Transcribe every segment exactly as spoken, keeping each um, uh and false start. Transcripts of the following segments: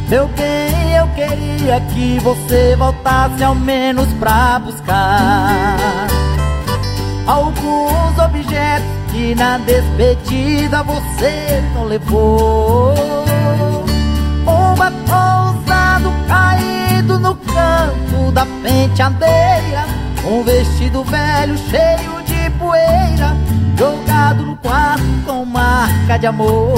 Meu bem, eu queria que você voltasse ao menos pra buscar alguns objetos que na despedida você não levou. Um batom usado caído no canto da penteadeira, um vestido velho cheio de poeira jogado no quarto com marca de amor.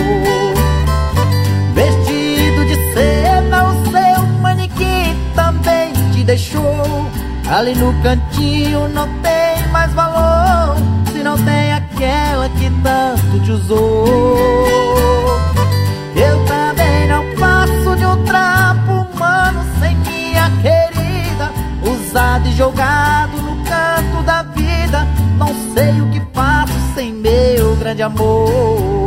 Vestido de seda, o seu manequim também te deixou. Ali no cantinho não tem mais valor se não tem aquela que tanto te usou. Eu também não passo de um trapo humano sem minha querida, usado e jogado no canto da vida. Não sei o que faço sem meu grande amor.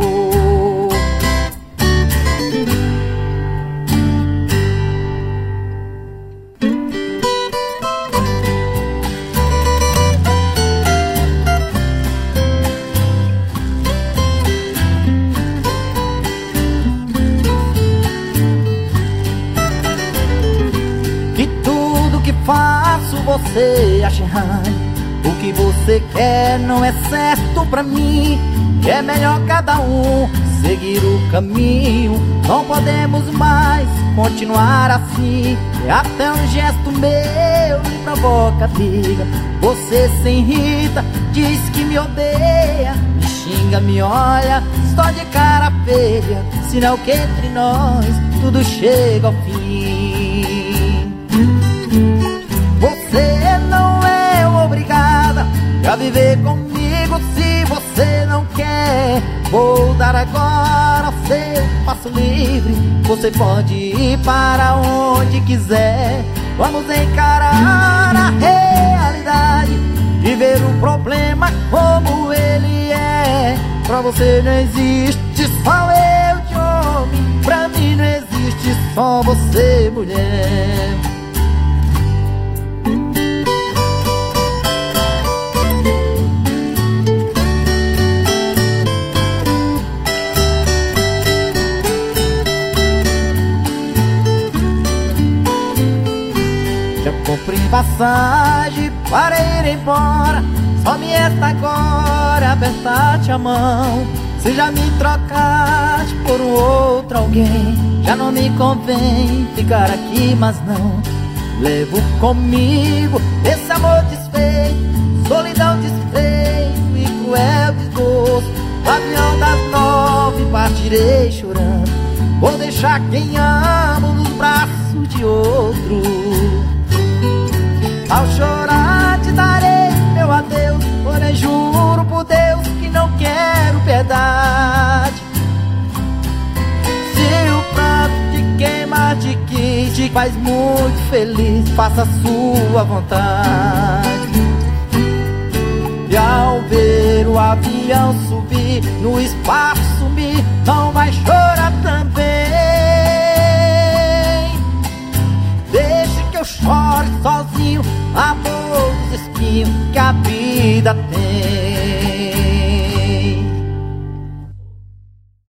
Faço você acha errado. O que você quer não é certo pra mim. É melhor cada um seguir o caminho. Não podemos mais continuar assim. Até um gesto meu me provoca briga. Você se irrita, diz que me odeia, me xinga, me olha só de cara feia. Sinal que entre nós tudo chega ao fim. Você não é obrigada a viver comigo se você não quer. Vou dar agora o seu passo livre. Você pode ir para onde quiser. Vamos encarar a realidade e ver o problema como ele é. Pra você não existe só eu de homem, pra mim não existe só você, mulher. Comprei passagem para ir embora, só me resta agora apertar-te a mão. Se já me trocaste por um outro alguém, já não me convém ficar aqui, mas não. Levo comigo esse amor desfeito, solidão desfeito e cruel desgosto. No avião das nove partirei chorando, vou deixar quem amo nos braços de outro. Ao chorar te darei meu adeus, porém juro por Deus que não quero piedade. Se o pranto te queima de que te faz muito feliz, faça a sua vontade. E ao ver o avião subir, no espaço sumir, não vai